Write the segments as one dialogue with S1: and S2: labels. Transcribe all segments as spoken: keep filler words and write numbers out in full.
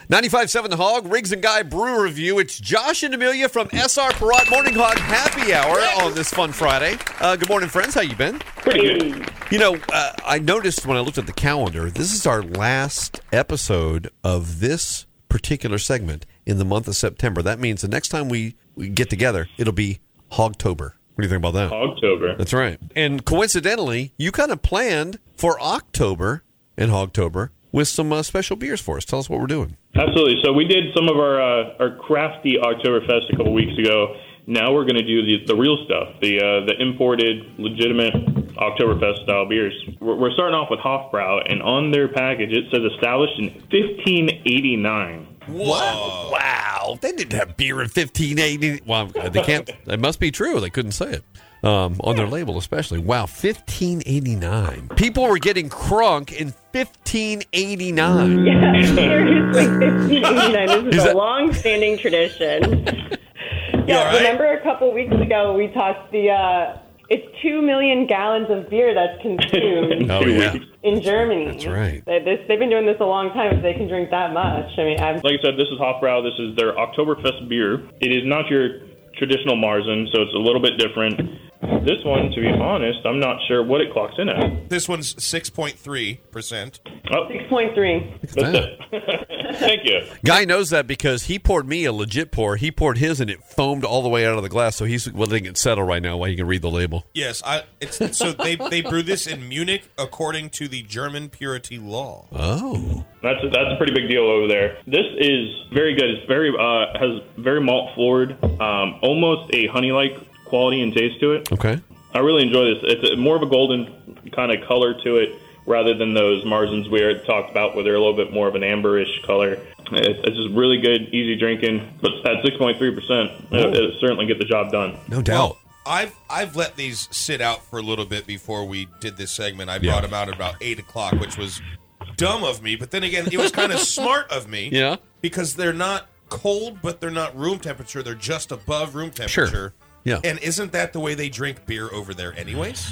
S1: ninety-five point seven The Hog, Riggs and Guy Brew Review. It's Josh and Amelia from S R Perot Morning Hog Happy Hour on this fun Friday. Uh, good morning, friends. How you been?
S2: Pretty good.
S1: You know, uh, I noticed when I looked at the calendar, this is our last episode of this particular segment in the month of September. That means the next time we, we get together, it'll be Hogtober. What do you think about that?
S2: Hogtober.
S1: That's right. And coincidentally, you kind of planned for October and Hogtober with some uh, special beers for us. Tell us what we're doing.
S2: Absolutely. So we did some of our uh, our crafty Oktoberfest a couple weeks ago. Now we're going to do the, the real stuff, the uh, the imported, legitimate Oktoberfest style beers. We're, we're starting off with Hofbrau, and on their package it says established in fifteen eighty-nine.
S1: Whoa! Wow! They didn't have beer in fifteen eighty. Well, they can't. It must be true. They couldn't say it um, on their label, especially. Wow, fifteen eighty-nine. People were getting crunk in fifteen eighty-nine.
S3: Yeah, seriously, fifteen eighty-nine. This is,
S1: Is
S3: a
S1: that-
S3: long-standing tradition. Yeah,
S4: right?
S3: remember a couple weeks ago we talked the. Uh, it's two million gallons of beer that's consumed
S1: Oh yeah,
S3: in Germany.
S1: that's right.
S3: They, this, they've been doing this a long time. If they can drink that much, I mean, I'm.
S2: Like I said, this is Hofbrau. This is their Oktoberfest beer. It is not your traditional Marzen, so it's a little bit different. This one, to be honest, I'm not sure what it clocks in at.
S4: This one's six point three percent.
S2: Oh,
S3: six point three.
S2: that's it. Thank you.
S1: Guy knows that because he poured me a legit pour. He poured his and it foamed all the way out of the glass. So he's letting it settle right now while you can read the label.
S4: Yes, I. It's so they they brew this in Munich according to the German purity law.
S1: Oh,
S2: That's a, that's a pretty big deal over there. This is very good. It's very uh, has very malt forward, um, almost a honey-like quality and taste to it.
S1: okay.
S2: I really enjoy this. It's a, more of a golden kind of color to it rather than those Marzens we had talked about where they're a little bit more of an amberish color. It's, it's just really good, easy drinking. But at six point three percent, it, it certainly get the job done.
S1: No doubt.
S4: I've I've let these sit out for a little bit before we did this segment. I
S1: Yeah.
S4: brought them out at about eight o'clock, which was dumb of me. But then again, it was kind of smart of me.
S1: Yeah.
S4: Because they're not cold, but they're not room temperature. They're just above room temperature.
S1: Sure. Yeah.
S4: And isn't that the way they drink beer over there, anyways?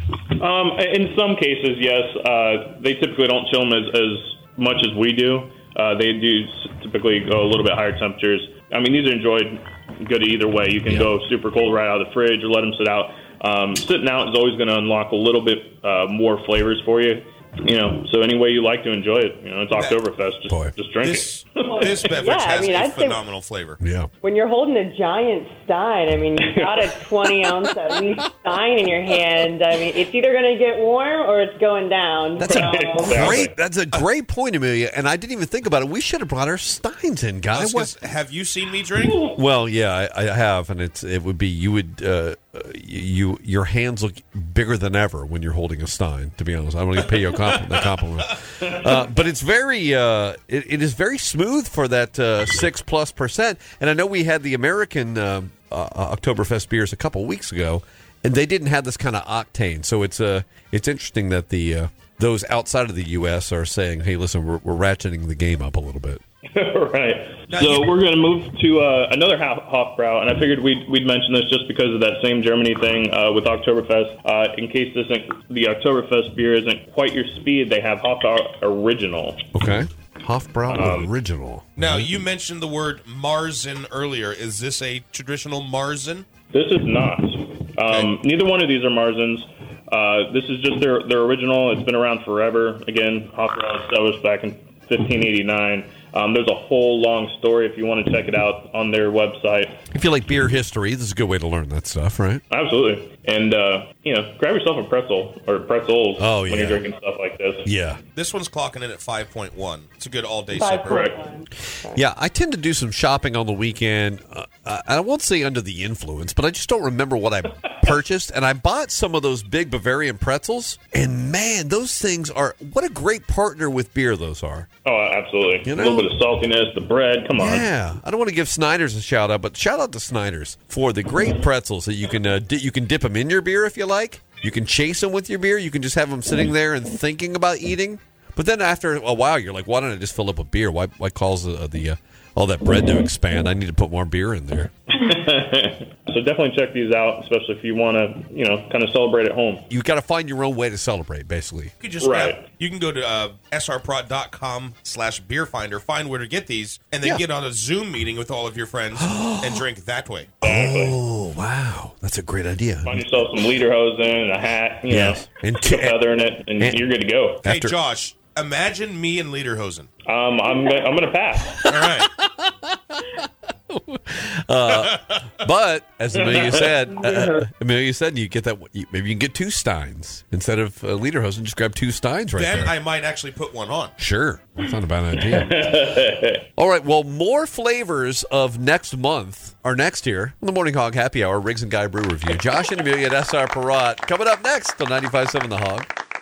S2: Um, in some cases, yes. Uh, they typically don't chill them as, as much as we do. Uh, they do typically go a little bit higher temperatures. I mean, these are enjoyed good either way. You can
S1: Yeah.
S2: go super cold right out of the fridge or let them sit out. Um, sitting out is always going to unlock a little bit uh, more flavors for you. You know, so any way you like to enjoy it, you know, it's Oktoberfest. Just,
S1: Boy.
S2: just drink
S4: This
S2: it.
S4: this beverage
S3: Yeah, I
S4: has
S3: mean,
S4: a
S3: I'd say-
S4: phenomenal flavor.
S1: Yeah.
S3: When you're holding a giant stein, I mean, you got a twenty ounce at least stein in your hand. I mean, it's either going to get warm or it's going down.
S1: That's
S3: So-
S1: a
S2: Exactly.
S1: great. That's a great point, Amelia. And I didn't even think about it. We should have brought our steins in,
S4: I
S1: guy.
S4: was
S1: What?
S4: gonna say, have you seen me drink?
S1: Well, yeah, I, I have, and it's it would be you would uh, you your hands look bigger than ever when you're holding a stein. To be honest, I don't want to pay you a compliment. A compliment. Uh, but it's very uh, it, it is very smooth for that uh, six plus percent. And I know we had the American um uh, Oktoberfest beers a couple weeks ago, and they didn't have this kind of octane. So it's uh, it's interesting that the uh, those outside of the U S are saying, "Hey, listen, we're, we're ratcheting the game up a little bit."
S2: Right.
S4: Now,
S2: So
S4: you-
S2: we're going to move to uh, another Hof- Hofbrau, and I figured we'd, we'd mention this just because of that same Germany thing uh, with Oktoberfest. Uh, in case this isn't, the Oktoberfest beer isn't quite your speed, they have Hofbrau Original.
S1: Okay, Hofbrau
S2: Um,
S1: original.
S4: Now, you mentioned the word Marzen earlier. Is this a traditional Marzen?
S2: This is not. Um, neither one of these are Marzens. Uh, this is just their, their original. It's been around forever. Again, Hofbrau established back in fifteen eighty-nine. Um, there's a whole long story if you want to check it out on their website.
S1: If you like beer history, this is a good way to learn that stuff, right?
S2: Absolutely. And, uh, you know, grab yourself a pretzel or pretzels
S1: Oh,
S2: when
S1: yeah.
S2: you're drinking stuff like this.
S1: Yeah.
S4: This one's clocking in at five point one. It's a good all-day
S3: Five
S4: sipper.
S3: point
S2: Correct.
S3: one.
S1: Yeah, I tend to do some shopping on the weekend. Uh, I won't say under the influence, but I just don't remember what I purchased. And I bought some of those big Bavarian pretzels. And, man, those things are – what a great partner with beer those are.
S2: Oh, absolutely.
S1: You
S2: A
S1: know?
S2: little bit of saltiness, the bread. Come on.
S1: Yeah. I don't want to give Snyder's a shout-out, but shout out to Snyder's for the great pretzels that you can uh, di- you can dip them in your beer if you like. You can chase them with your beer. You can just have them sitting there and thinking about eating. But then after a while, you're like, why don't I just fill up a beer? Why, why calls the, the uh, all that bread to expand. I need to put more beer in there.
S2: So definitely check these out, especially if you want to, you know, kind of celebrate at home.
S1: You got to find your own way to celebrate, basically.
S4: You can just
S2: Right.
S4: grab, you can go to uh, srprod.com slash beer finder, find where to get these, and then
S1: Yeah.
S4: get on a Zoom meeting with all of your friends and drink that way.
S2: Exactly.
S1: Oh, wow. That's a great idea.
S2: Find yourself some lederhosen and a hat, you
S1: Yes.
S2: know,
S1: And
S2: put a
S1: ca-
S2: feather in it, and,
S1: and-
S2: you're good to go.
S4: Hey,
S1: After-
S4: Josh, imagine me and Lederhosen.
S2: Um, I'm gonna, I'm gonna pass.
S4: All right.
S1: But as Amelia said, uh, Amelia said, you get that. You, maybe you can get two Steins instead of uh, Lederhosen. Just grab two Steins right
S4: Then
S1: there.
S4: I might actually put one on.
S1: Sure, that's not a bad idea. All right, well, more flavors of next month are next here on the Morning Hog Happy Hour, Riggs and Guy Brew Review. Josh and Amelia at S R Perot coming up next on ninety-five point seven The Hog.